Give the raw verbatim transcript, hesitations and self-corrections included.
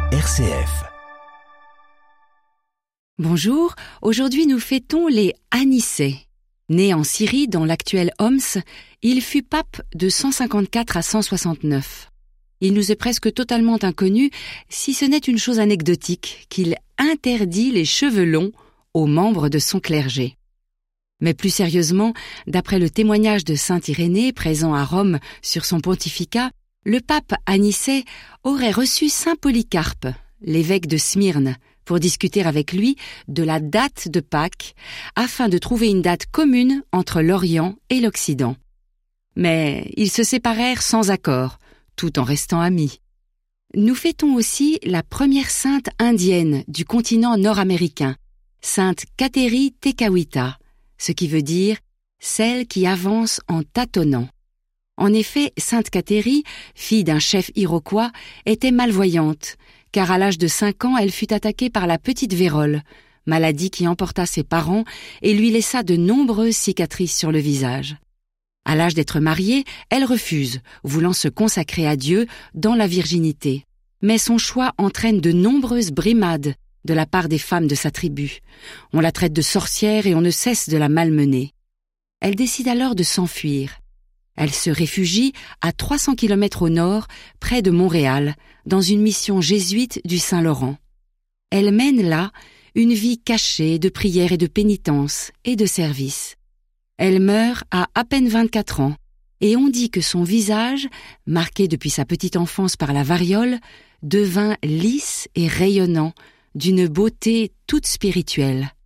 R C F. Bonjour, aujourd'hui nous fêtons les Anicet. Né en Syrie, dans l'actuel Homs, il fut pape de cent cinquante-quatre à cent soixante-neuf. Il nous est presque totalement inconnu, si ce n'est une chose anecdotique, qu'il interdit les cheveux longs aux membres de son clergé. Mais plus sérieusement, d'après le témoignage de saint Irénée présent à Rome sur son pontificat, le pape Anicet aurait reçu saint Polycarpe, l'évêque de Smyrne, pour discuter avec lui de la date de Pâques, afin de trouver une date commune entre l'Orient et l'Occident. Mais ils se séparèrent sans accord, tout en restant amis. Nous fêtons aussi la première sainte indienne du continent nord-américain, sainte Kateri Tekakwitha, ce qui veut dire « celle qui avance en tâtonnant ». En effet, sainte Kateri, fille d'un chef iroquois, était malvoyante, car à l'âge de cinq ans, elle fut attaquée par la petite vérole, maladie qui emporta ses parents et lui laissa de nombreuses cicatrices sur le visage. À l'âge d'être mariée, elle refuse, voulant se consacrer à Dieu dans la virginité. Mais son choix entraîne de nombreuses brimades de la part des femmes de sa tribu. On la traite de sorcière et on ne cesse de la malmener. Elle décide alors de s'enfuir. Elle se réfugie à trois cents kilomètres au nord, près de Montréal, dans une mission jésuite du Saint-Laurent. Elle mène là une vie cachée de prière et de pénitence et de service. Elle meurt à à peine vingt-quatre ans, et on dit que son visage, marqué depuis sa petite enfance par la variole, devint lisse et rayonnant, d'une beauté toute spirituelle.